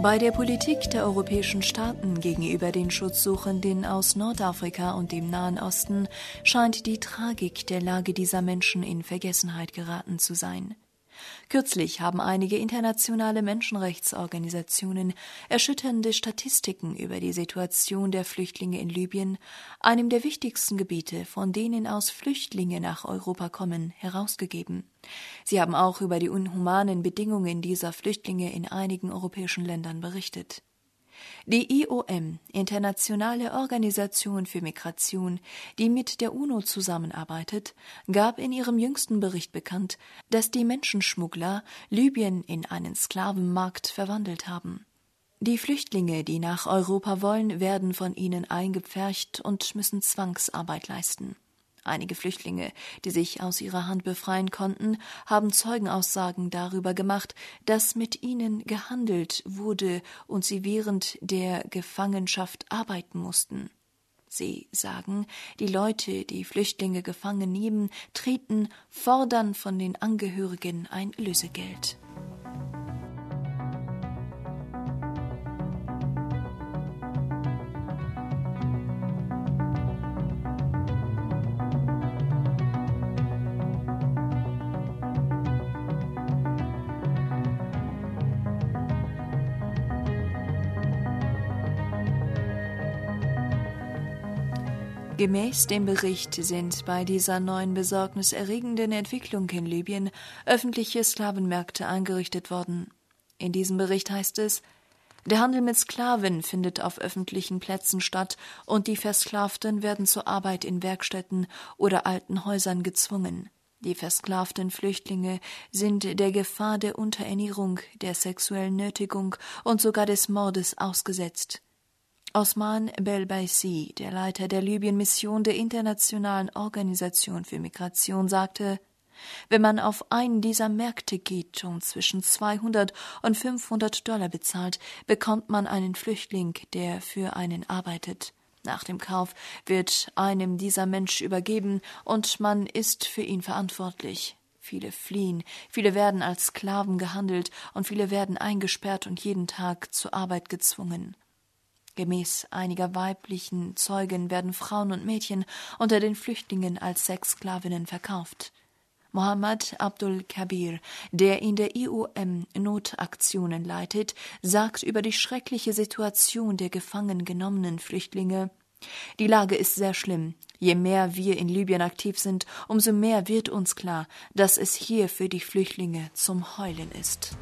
Bei der Politik der europäischen Staaten gegenüber den Schutzsuchenden aus Nordafrika und dem Nahen Osten scheint die Tragik der Lage dieser Menschen in Vergessenheit geraten zu sein. Kürzlich haben einige internationale Menschenrechtsorganisationen erschütternde Statistiken über die Situation der Flüchtlinge in Libyen, einem der wichtigsten Gebiete, von denen aus Flüchtlinge nach Europa kommen, herausgegeben. Sie haben auch über die inhumanen Bedingungen dieser Flüchtlinge in einigen europäischen Ländern berichtet. Die IOM, Internationale Organisation für Migration, die mit der UNO zusammenarbeitet, gab in ihrem jüngsten Bericht bekannt, dass die Menschenschmuggler Libyen in einen Sklavenmarkt verwandelt haben. Die Flüchtlinge, die nach Europa wollen, werden von ihnen eingepfercht und müssen Zwangsarbeit leisten. Einige Flüchtlinge, die sich aus ihrer Hand befreien konnten, haben Zeugenaussagen darüber gemacht, dass mit ihnen gehandelt wurde und sie während der Gefangenschaft arbeiten mussten. Sie sagen, die Leute, die Flüchtlinge gefangen nehmen, treten, fordern von den Angehörigen ein Lösegeld. Gemäß dem Bericht sind bei dieser neuen besorgniserregenden Entwicklung in Libyen öffentliche Sklavenmärkte eingerichtet worden. In diesem Bericht heißt es: Der Handel mit Sklaven findet auf öffentlichen Plätzen statt und die Versklavten werden zur Arbeit in Werkstätten oder alten Häusern gezwungen. Die versklavten Flüchtlinge sind der Gefahr der Unterernährung, der sexuellen Nötigung und sogar des Mordes ausgesetzt. Osman Belbaisi, der Leiter der Libyen-Mission der Internationalen Organisation für Migration, sagte: Wenn man auf einen dieser Märkte geht und zwischen 200 und $500 bezahlt, bekommt man einen Flüchtling, der für einen arbeitet. Nach dem Kauf wird einem dieser Mensch übergeben und man ist für ihn verantwortlich. Viele fliehen, viele werden als Sklaven gehandelt und viele werden eingesperrt und jeden Tag zur Arbeit gezwungen. Gemäß einiger weiblichen Zeugen werden Frauen und Mädchen unter den Flüchtlingen als Sexsklavinnen verkauft. Mohammed Abdul Kabir, der in der IOM Notaktionen leitet, sagt über die schreckliche Situation der gefangen genommenen Flüchtlinge: Die Lage ist sehr schlimm. Je mehr wir in Libyen aktiv sind, umso mehr wird uns klar, dass es hier für die Flüchtlinge zum Heulen ist.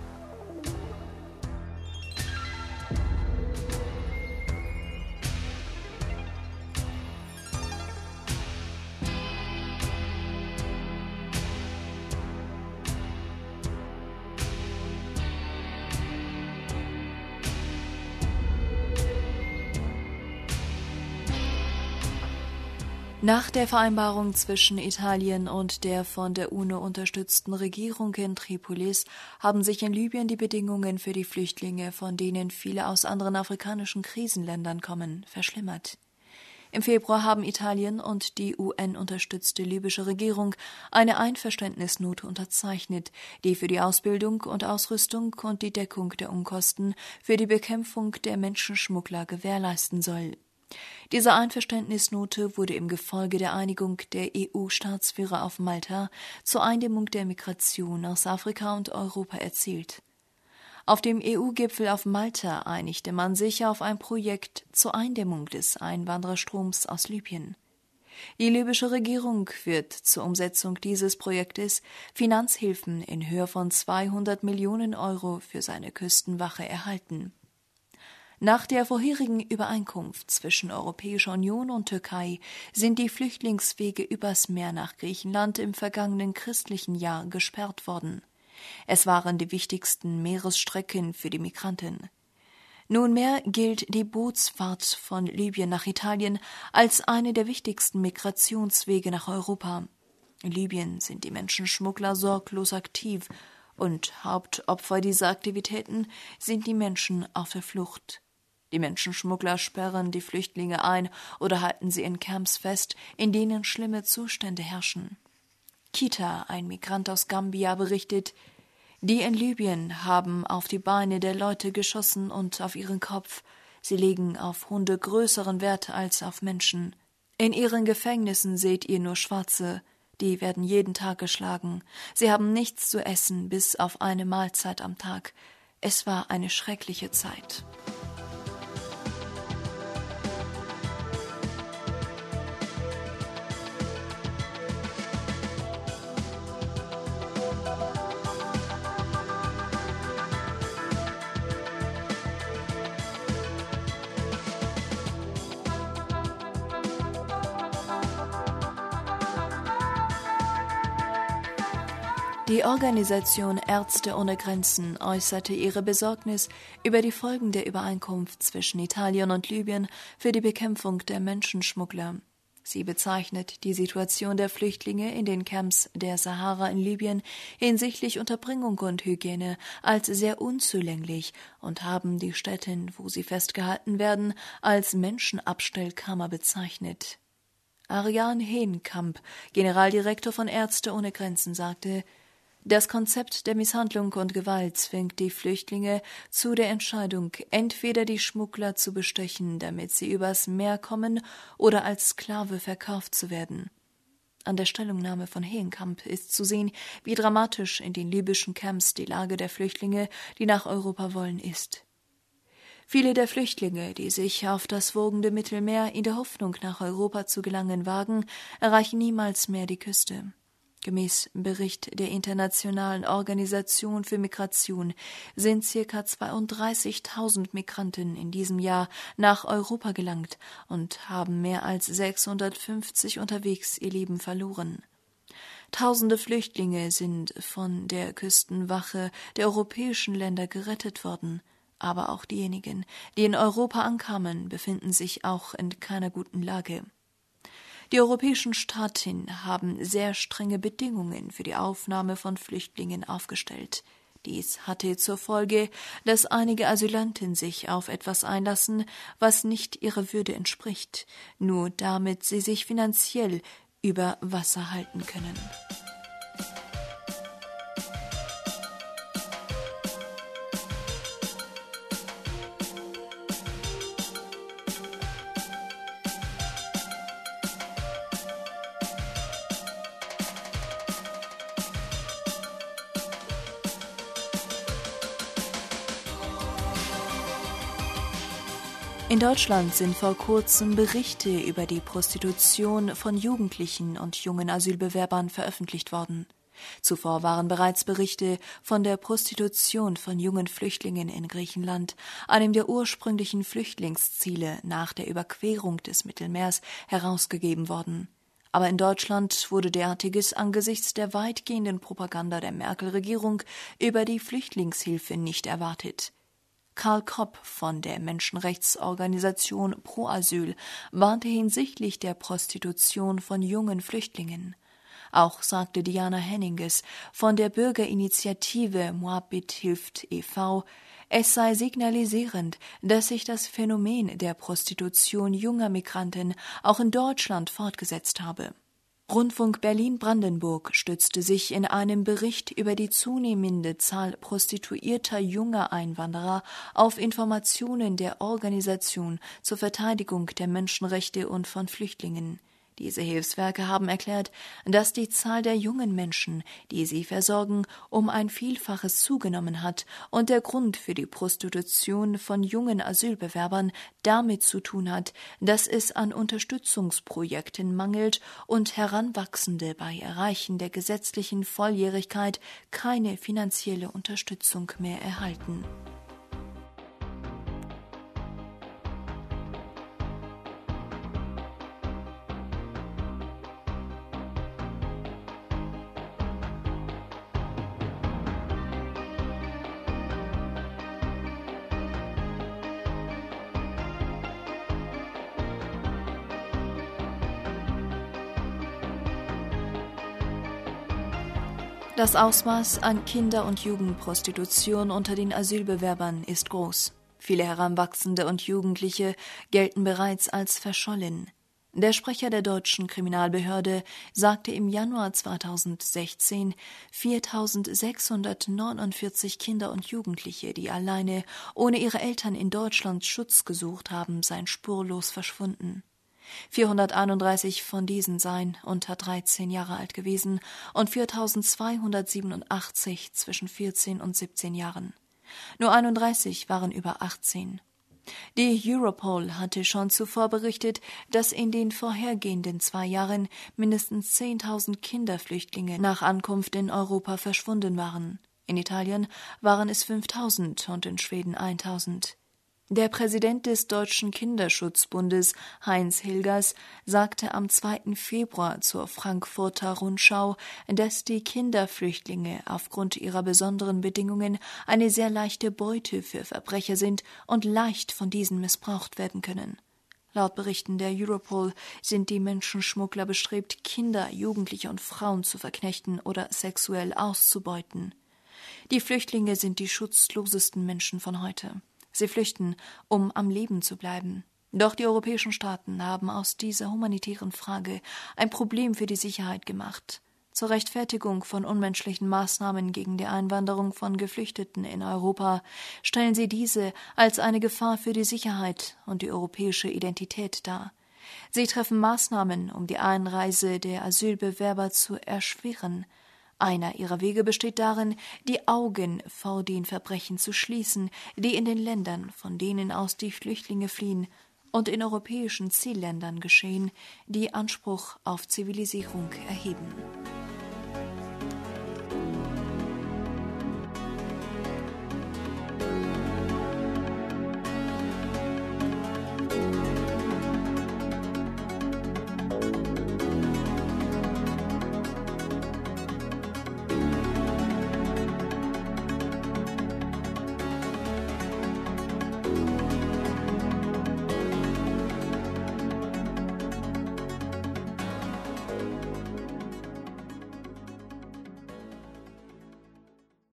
Nach der Vereinbarung zwischen Italien und der von der UNO unterstützten Regierung in Tripolis haben sich in Libyen die Bedingungen für die Flüchtlinge, von denen viele aus anderen afrikanischen Krisenländern kommen, verschlimmert. Im Februar haben Italien und die UN-unterstützte libysche Regierung eine Einverständnisnote unterzeichnet, die für die Ausbildung und Ausrüstung und die Deckung der Unkosten für die Bekämpfung der Menschenschmuggler gewährleisten soll. Diese Einverständnisnote wurde im Gefolge der Einigung der EU-Staatsführer auf Malta zur Eindämmung der Migration aus Afrika und Europa erzielt. Auf dem EU-Gipfel auf Malta einigte man sich auf ein Projekt zur Eindämmung des Einwandererstroms aus Libyen. Die libysche Regierung wird zur Umsetzung dieses Projektes Finanzhilfen in Höhe von 200 Millionen Euro für seine Küstenwache erhalten. Nach der vorherigen Übereinkunft zwischen Europäischer Union und Türkei sind die Flüchtlingswege übers Meer nach Griechenland im vergangenen christlichen Jahr gesperrt worden. Es waren die wichtigsten Meeresstrecken für die Migranten. Nunmehr gilt die Bootsfahrt von Libyen nach Italien als eine der wichtigsten Migrationswege nach Europa. In Libyen sind die Menschenschmuggler sorglos aktiv und Hauptopfer dieser Aktivitäten sind die Menschen auf der Flucht. Die Menschenschmuggler sperren die Flüchtlinge ein oder halten sie in Camps fest, in denen schlimme Zustände herrschen. Kita, ein Migrant aus Gambia, berichtet: Die in Libyen haben auf die Beine der Leute geschossen und auf ihren Kopf. Sie legen auf Hunde größeren Wert als auf Menschen. In ihren Gefängnissen seht ihr nur Schwarze. Die werden jeden Tag geschlagen. Sie haben nichts zu essen, bis auf eine Mahlzeit am Tag. Es war eine schreckliche Zeit. Die Organisation Ärzte ohne Grenzen äußerte ihre Besorgnis über die Folgen der Übereinkunft zwischen Italien und Libyen für die Bekämpfung der Menschenschmuggler. Sie bezeichnet die Situation der Flüchtlinge in den Camps der Sahara in Libyen hinsichtlich Unterbringung und Hygiene als sehr unzulänglich und haben die Stätten, wo sie festgehalten werden, als Menschenabstellkammer bezeichnet. Ariane Heenkamp, Generaldirektor von Ärzte ohne Grenzen, sagte: Das Konzept der Misshandlung und Gewalt zwingt die Flüchtlinge zu der Entscheidung, entweder die Schmuggler zu bestechen, damit sie übers Meer kommen, oder als Sklave verkauft zu werden. An der Stellungnahme von Heenkamp ist zu sehen, wie dramatisch in den libyschen Camps die Lage der Flüchtlinge, die nach Europa wollen, ist. Viele der Flüchtlinge, die sich auf das wogende Mittelmeer in der Hoffnung, nach Europa zu gelangen, wagen, erreichen niemals mehr die Küste. Gemäß Bericht der Internationalen Organisation für Migration sind ca. 32.000 Migranten in diesem Jahr nach Europa gelangt und haben mehr als 650 unterwegs ihr Leben verloren. Tausende Flüchtlinge sind von der Küstenwache der europäischen Länder gerettet worden, aber auch diejenigen, die in Europa ankamen, befinden sich auch in keiner guten Lage. Die europäischen Staaten haben sehr strenge Bedingungen für die Aufnahme von Flüchtlingen aufgestellt. Dies hatte zur Folge, dass einige Asylanten sich auf etwas einlassen, was nicht ihrer Würde entspricht, nur damit sie sich finanziell über Wasser halten können. In Deutschland sind vor kurzem Berichte über die Prostitution von Jugendlichen und jungen Asylbewerbern veröffentlicht worden. Zuvor waren bereits Berichte von der Prostitution von jungen Flüchtlingen in Griechenland, einem der ursprünglichen Flüchtlingsziele nach der Überquerung des Mittelmeers, herausgegeben worden. Aber in Deutschland wurde derartiges angesichts der weitgehenden Propaganda der Merkel-Regierung über die Flüchtlingshilfe nicht erwartet. Karl Kopp von der Menschenrechtsorganisation Pro Asyl warnte hinsichtlich der Prostitution von jungen Flüchtlingen. Auch sagte Diana Henninges von der Bürgerinitiative Moabit hilft e.V., es sei signalisierend, dass sich das Phänomen der Prostitution junger Migranten auch in Deutschland fortgesetzt habe. Rundfunk Berlin-Brandenburg stützte sich in einem Bericht über die zunehmende Zahl prostituierter junger Einwanderer auf Informationen der Organisation zur Verteidigung der Menschenrechte und von Flüchtlingen. Diese Hilfswerke haben erklärt, dass die Zahl der jungen Menschen, die sie versorgen, um ein Vielfaches zugenommen hat und der Grund für die Prostitution von jungen Asylbewerbern damit zu tun hat, dass es an Unterstützungsprojekten mangelt und Heranwachsende bei Erreichen der gesetzlichen Volljährigkeit keine finanzielle Unterstützung mehr erhalten. Das Ausmaß an Kinder- und Jugendprostitution unter den Asylbewerbern ist groß. Viele Heranwachsende und Jugendliche gelten bereits als verschollen. Der Sprecher der deutschen Kriminalbehörde sagte im Januar 2016, 4.649 Kinder und Jugendliche, die alleine ohne ihre Eltern in Deutschland Schutz gesucht haben, seien spurlos verschwunden. 431 von diesen seien unter 13 Jahre alt gewesen und 4.287 zwischen 14 und 17 Jahren. Nur 31 waren über 18. Die Europol hatte schon zuvor berichtet, dass in den vorhergehenden 2 Jahren mindestens 10.000 Kinderflüchtlinge nach Ankunft in Europa verschwunden waren. In Italien waren es 5.000 und in Schweden 1.000. Der Präsident des Deutschen Kinderschutzbundes, Heinz Hilgers, sagte am 2. Februar zur Frankfurter Rundschau, dass die Kinderflüchtlinge aufgrund ihrer besonderen Bedingungen eine sehr leichte Beute für Verbrecher sind und leicht von diesen missbraucht werden können. Laut Berichten der Europol sind die Menschenschmuggler bestrebt, Kinder, Jugendliche und Frauen zu verknechten oder sexuell auszubeuten. Die Flüchtlinge sind die schutzlosesten Menschen von heute. Sie flüchten, um am Leben zu bleiben. Doch die europäischen Staaten haben aus dieser humanitären Frage ein Problem für die Sicherheit gemacht. Zur Rechtfertigung von unmenschlichen Maßnahmen gegen die Einwanderung von Geflüchteten in Europa stellen sie diese als eine Gefahr für die Sicherheit und die europäische Identität dar. Sie treffen Maßnahmen, um die Einreise der Asylbewerber zu erschweren. Einer ihrer Wege besteht darin, die Augen vor den Verbrechen zu schließen, die in den Ländern, von denen aus die Flüchtlinge fliehen, und in europäischen Zielländern geschehen, die Anspruch auf Zivilisierung erheben.